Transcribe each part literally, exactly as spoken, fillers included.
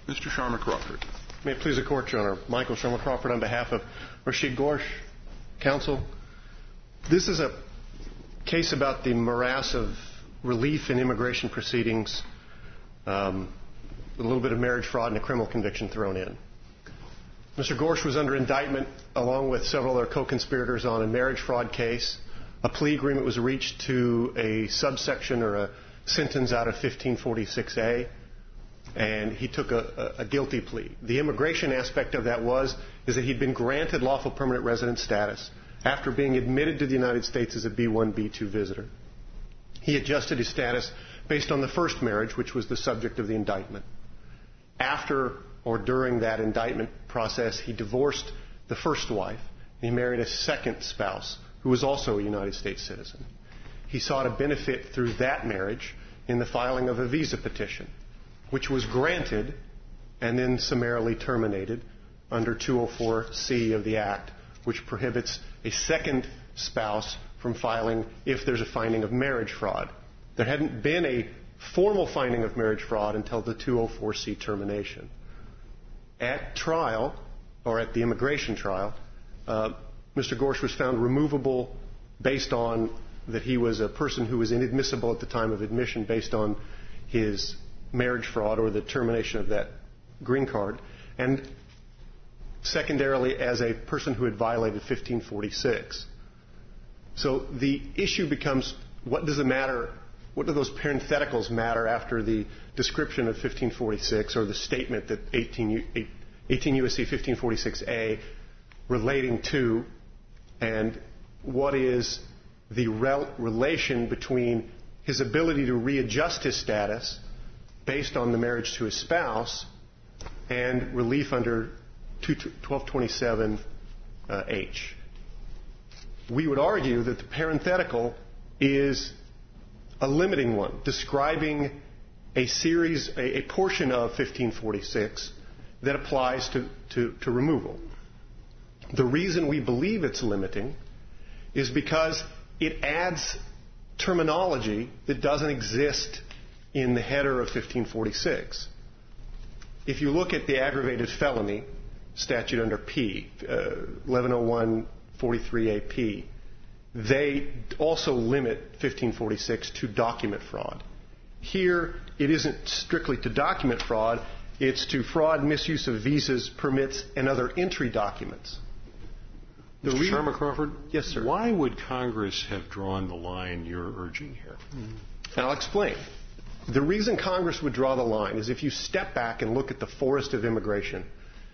Mister Sharma Crawford. May it please the Court, Your Honor. Michael Sharma Crawford on behalf of Rashid Ghosh, counsel. This is a case about the morass of relief in immigration proceedings, um, a little bit of marriage fraud and a criminal conviction thrown in. Mister Ghosh was under indictment along with several other co-conspirators on a marriage fraud case. A plea agreement was reached to a subsection or a sentence out of fifteen forty-six A, and he took a, a, a guilty plea. The immigration aspect of that was is that he'd been granted lawful permanent resident status after being admitted to the United States as a B one, B two visitor. He adjusted his status based on the first marriage, which was the subject of the indictment. After or during that indictment process, he divorced the first wife, and he married a second spouse who was also a United States citizen. He sought a benefit through that marriage in the filing of a visa petition, which was granted and then summarily terminated under two oh four C of the Act, which prohibits a second spouse from filing if there's a finding of marriage fraud. There hadn't been a formal finding of marriage fraud until the two oh four C termination. At trial, or at the immigration trial, uh, Mister Ghosh was found removable based on that he was a person who was inadmissible at the time of admission based on his marriage fraud or the termination of that green card, and secondarily as a person who had violated fifteen forty-six. So the issue becomes, what does it matter, what do those parentheticals matter after the description of fifteen forty-six or the statement that eighteen U S C fifteen forty-six A relating to, and what is the rel- relation between his ability to readjust his status based on the marriage to his spouse and relief under twelve twenty-seven H. We would argue that the parenthetical is a limiting one, describing a series, a, a portion of fifteen forty-six that applies to, to, to removal. The reason we believe it's limiting is because it adds terminology that doesn't exist in the header of fifteen forty-six. If you look at the aggravated felony statute under P, uh, eleven oh one forty-three A P, they also limit fifteen forty-six to document fraud. Here, it isn't strictly to document fraud, it's to fraud, misuse of visas, permits, and other entry documents. Mister Re- Sharma Crawford? Yes, sir. Why would Congress have drawn the line you're urging here? Mm-hmm. I'll explain. The reason Congress would draw the line is if you step back and look at the forest of immigration,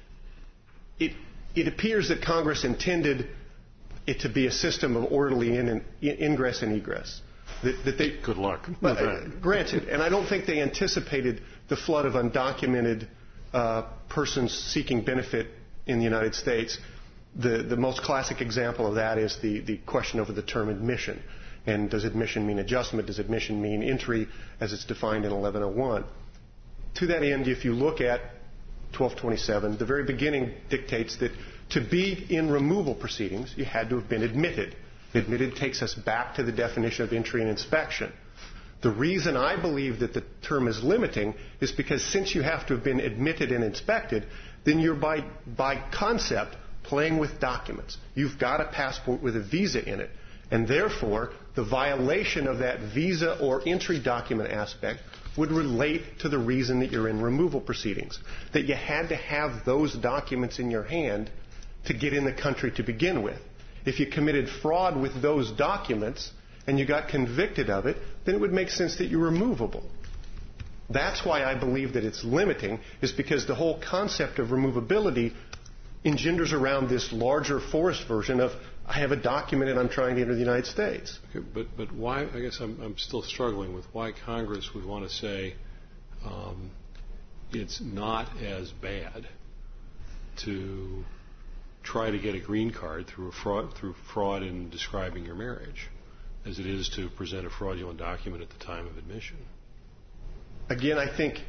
it, it appears that Congress intended it to be a system of orderly in and, in, ingress and egress. That, that they, Good luck. But, uh, granted, and I don't think they anticipated the flood of undocumented uh, persons seeking benefit in the United States. The, the most classic example of that is the, the question over the term admission. And does admission mean adjustment? Does admission mean entry as it's defined in eleven oh one? To that end, if you look at twelve twenty-seven, the very beginning dictates that to be in removal proceedings, you had to have been admitted. Admitted takes us back to the definition of entry and inspection. The reason I believe that the term is limiting is because since you have to have been admitted and inspected, then you're by, by concept playing with documents. You've got a passport with a visa in it, and therefore the violation of that visa or entry document aspect would relate to the reason that you're in removal proceedings, that you had to have those documents in your hand to get in the country to begin with. If you committed fraud with those documents and you got convicted of it, then it would make sense that you're removable. That's why I believe that it's limiting, is because the whole concept of removability engenders around this larger forest version of I have a document and I'm trying to enter the United States. Okay, but but why? I guess I'm I'm still struggling with why Congress would want to say um, it's not as bad to try to get a green card through a fraud through fraud in describing your marriage as it is to present a fraudulent document at the time of admission. Again, I think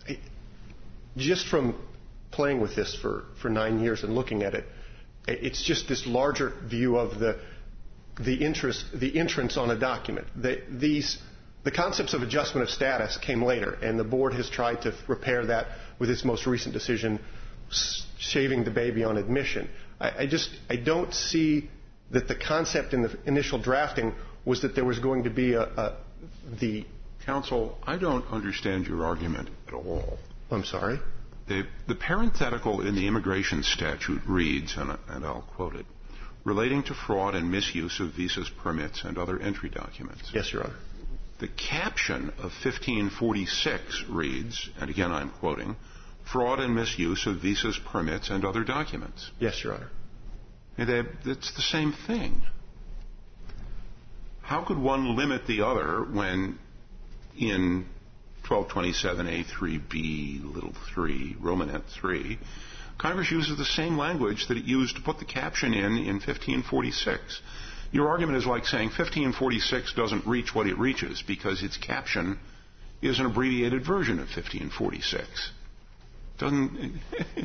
just from playing with this for, for nine years and looking at it, it's just this larger view of the the interest, the entrance on a document. The, these The concepts of adjustment of status came later, and the board has tried to repair that with its most recent decision, shaving the baby on admission. I, I just I don't see that the concept in the initial drafting was that there was going to be a, a the counsel. I don't understand your argument at all. I'm sorry. The, the parenthetical in the immigration statute reads, and, and I'll quote it, relating to fraud and misuse of visas, permits, and other entry documents. Yes, Your Honor. The caption of fifteen forty-six reads, and again I'm quoting, fraud and misuse of visas, permits, and other documents. Yes, Your Honor. And they, it's the same thing. How could one limit the other when in twelve twenty-seven A three B little three, Romanet three, Congress uses the same language that it used to put the caption in in fifteen forty-six? Your argument is like saying fifteen forty-six doesn't reach what it reaches because its caption is an abbreviated version of fifteen forty-six. Doesn't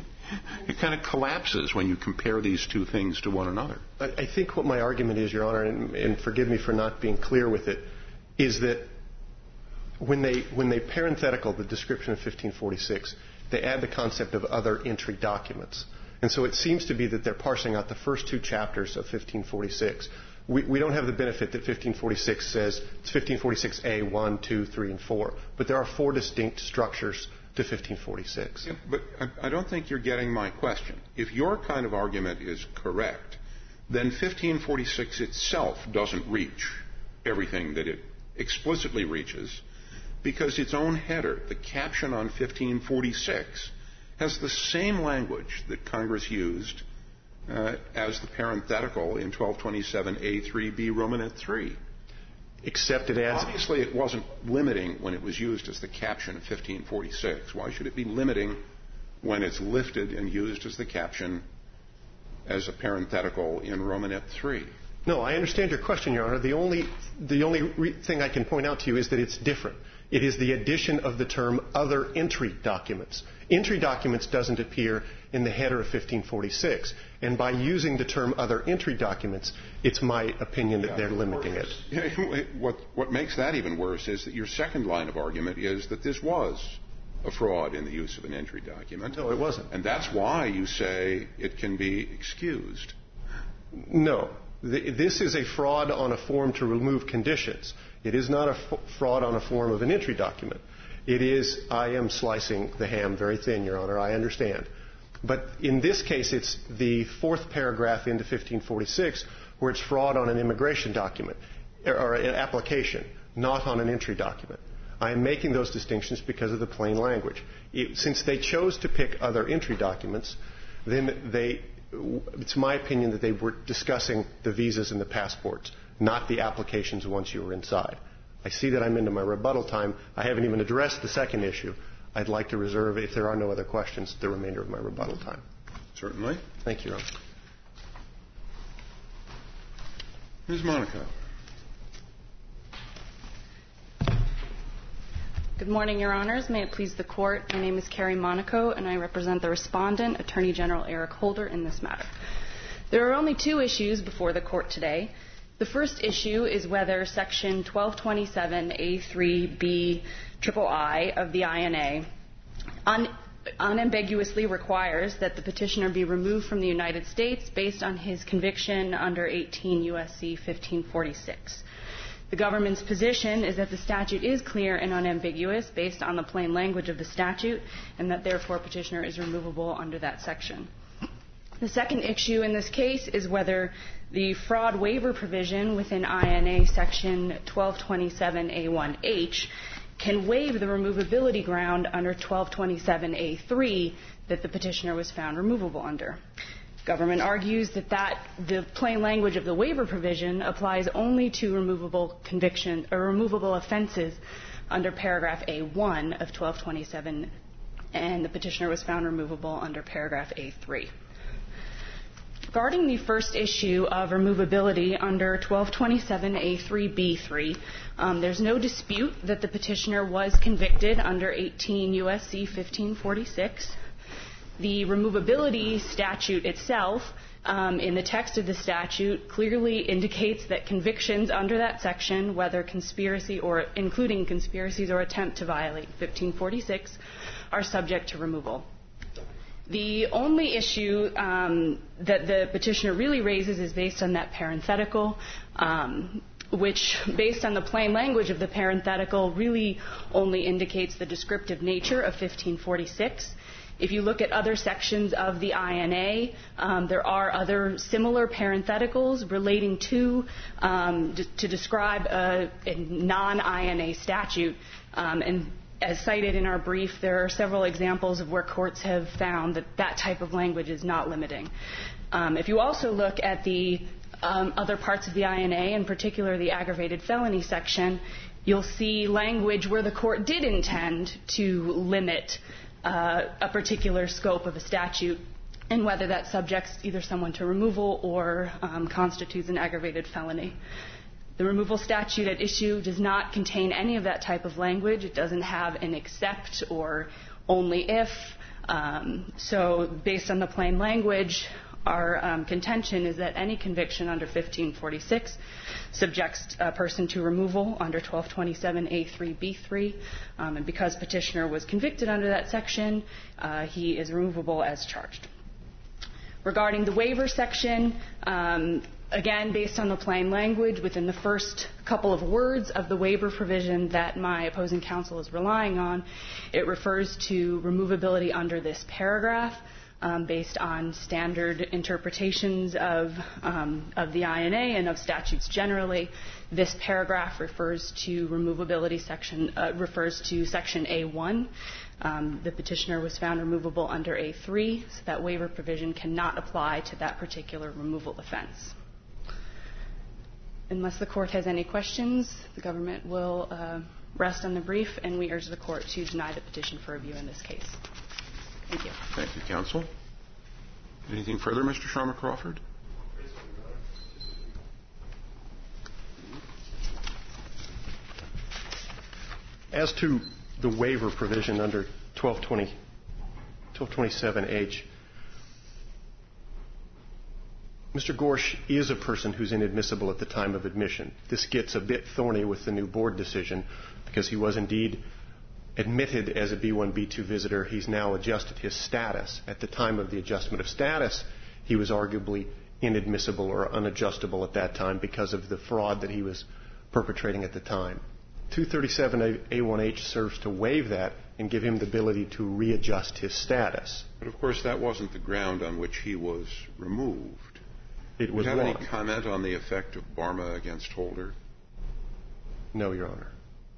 it kind of collapses when you compare these two things to one another? I think what my argument is, Your Honor, and, and forgive me for not being clear with it, is that when they when they parenthetical the description of fifteen forty-six, they add the concept of other entry documents. And so it seems to be that they're parsing out the first two chapters of fifteen forty-six. We, we don't have the benefit that fifteen forty-six says it's fifteen forty-six A, one, two, three, and four. But there are four distinct structures to fifteen forty-six. Yeah, but I, I don't think you're getting my question. If your kind of argument is correct, then fifteen forty-six itself doesn't reach everything that it explicitly reaches because its own header, the caption on fifteen forty-six, has the same language that Congress used uh, as the parenthetical in twelve twenty-seven A three B Romanet three. Except it adds... Obviously, it wasn't limiting when it was used as the caption of fifteen forty-six. Why should it be limiting when it's lifted and used as the caption as a parenthetical in Romanet three? No, I understand your question, Your Honor. The only, the only re- thing I can point out to you is that it's different. It is the addition of the term other entry documents. Entry documents doesn't appear in the header of fifteen forty-six. And by using the term other entry documents, it's my opinion that yeah, they're limiting it. What, what makes that even worse is that your second line of argument is that this was a fraud in the use of an entry document. No, it wasn't. And that's why you say it can be excused. No. This is a fraud on a form to remove conditions. It is not a f- fraud on a form of an entry document. It is, I am slicing the ham very thin, Your Honor, I understand. But in this case, it's the fourth paragraph into fifteen forty-six where it's fraud on an immigration document or an application, not on an entry document. I am making those distinctions because of the plain language. It, since they chose to pick other entry documents, then they, it's my opinion that they were discussing the visas and the passports, not the applications once you were inside. I see that I'm into my rebuttal time. I haven't even addressed the second issue. I'd like to reserve, if there are no other questions, the remainder of my rebuttal time. Certainly. Thank you, Your Honor. Miz Monaco. Good morning, Your Honors. May it please the Court. My name is Carrie Monaco, and I represent the respondent, Attorney General Eric Holder, in this matter. There are only two issues before the Court today. The first issue is whether Section twelve twenty-seven A three B I I of the I N A un- unambiguously requires that the petitioner be removed from the United States based on his conviction under eighteen U S C fifteen forty-six. The government's position is that the statute is clear and unambiguous based on the plain language of the statute, and that therefore petitioner is removable under that section. The second issue in this case is whether the fraud waiver provision within I N A Section twelve twenty-seven A one H can waive the removability ground under twelve twenty-seven A three that the petitioner was found removable under. Government argues that, that the plain language of the waiver provision applies only to removable conviction or removable offenses under paragraph A one of twelve twenty-seven, and the petitioner was found removable under paragraph A three. Regarding the first issue of removability under twelve twenty-seven A three B three, um, there's no dispute that the petitioner was convicted under eighteen U S C fifteen forty-six. The removability statute itself um, in the text of the statute clearly indicates that convictions under that section, whether conspiracy or including conspiracies or attempt to violate fifteen forty-six, are subject to removal. The only issue um, that the petitioner really raises is based on that parenthetical, um, which, based on the plain language of the parenthetical, really only indicates the descriptive nature of fifteen forty-six. If you look at other sections of the I N A, um, there are other similar parentheticals relating to um, d- to describe a, a non-I N A statute. Um, and as cited in our brief, there are several examples of where courts have found that that type of language is not limiting. Um, if you also look at the um, other parts of the I N A, in particular the aggravated felony section, you'll see language where the court did intend to limit Uh, a particular scope of a statute, and whether that subjects either someone to removal or um, constitutes an aggravated felony. The removal statute at issue does not contain any of that type of language. It doesn't have an except or only if. Um, so based on the plain language, our um, contention is that any conviction under fifteen forty-six subjects a person to removal under twelve twenty-seven A three B three, um, and because petitioner was convicted under that section, uh, he is removable as charged. Regarding the waiver section, um, again, based on the plain language, within the first couple of words of the waiver provision that my opposing counsel is relying on, it refers to removability under this paragraph. Um, based on standard interpretations of, um, of the I N A and of statutes generally. This paragraph refers to removability section, uh, refers to section A one. Um, the petitioner was found removable under A three, so that waiver provision cannot apply to that particular removal offense. Unless the court has any questions, the government will uh, rest on the brief, and we urge the court to deny the petition for review in this case. Thank you. Thank you, counsel. Anything further, Mister Sharma Crawford? As to the waiver provision under twelve twenty, twelve twenty-seven H, Mister Gorsh is a person who's inadmissible at the time of admission. This gets a bit thorny with the new board decision because he was indeed admitted as a B one, B two visitor. He's now adjusted his status. At the time of the adjustment of status, he was arguably inadmissible or unadjustable at that time because of the fraud that he was perpetrating at the time. two thirty-seven A one H serves to waive that and give him the ability to readjust his status. But, of course, that wasn't the ground on which he was removed. It was Do you have wrong. any comment on the effect of Barma against Holder? No, Your Honor.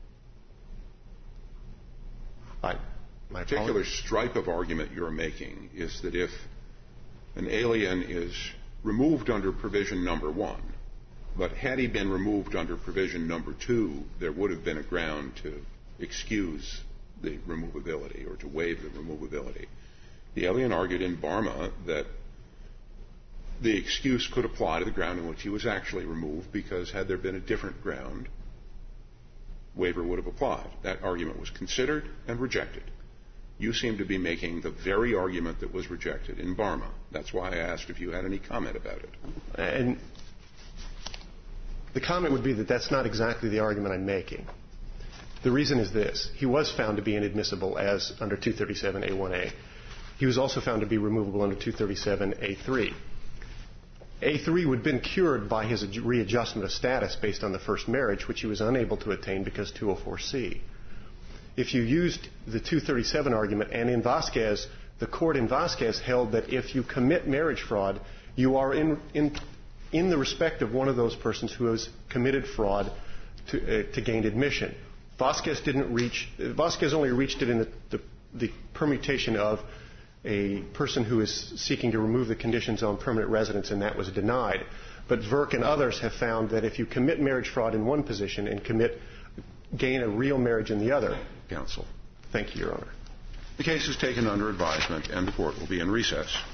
I, my The particular stripe of argument you're making is that if an alien is removed under provision number one, but had he been removed under provision number two, there would have been a ground to excuse the removability or to waive the removability. The alien argued in Barma that the excuse could apply to the ground in which he was actually removed because had there been a different ground, waiver would have applied. That argument was considered and rejected. You seem to be making the very argument that was rejected in Barma. That's why I asked if you had any comment about it. And the comment would be that that's not exactly the argument I'm making. The reason is this. He was found to be inadmissible as under two thirty-seven A one A. He was also found to be removable under two thirty-seven A three. A three would have been cured by his readjustment of status based on the first marriage, which he was unable to attain because two oh four C. If you used the two thirty-seven argument, and in Vasquez, the court in Vasquez held that if you commit marriage fraud, you are in, in, in the respect of one of those persons who has committed fraud to, uh, to gain admission. Vasquez didn't reach, Vasquez only reached it in the, the, the permutation of a person who is seeking to remove the conditions on permanent residence, and that was denied. But Verk and others have found that if you commit marriage fraud in one position and commit gain a real marriage in the other. Counsel. Thank you, Your Honor. The case is taken under advisement, and the court will be in recess.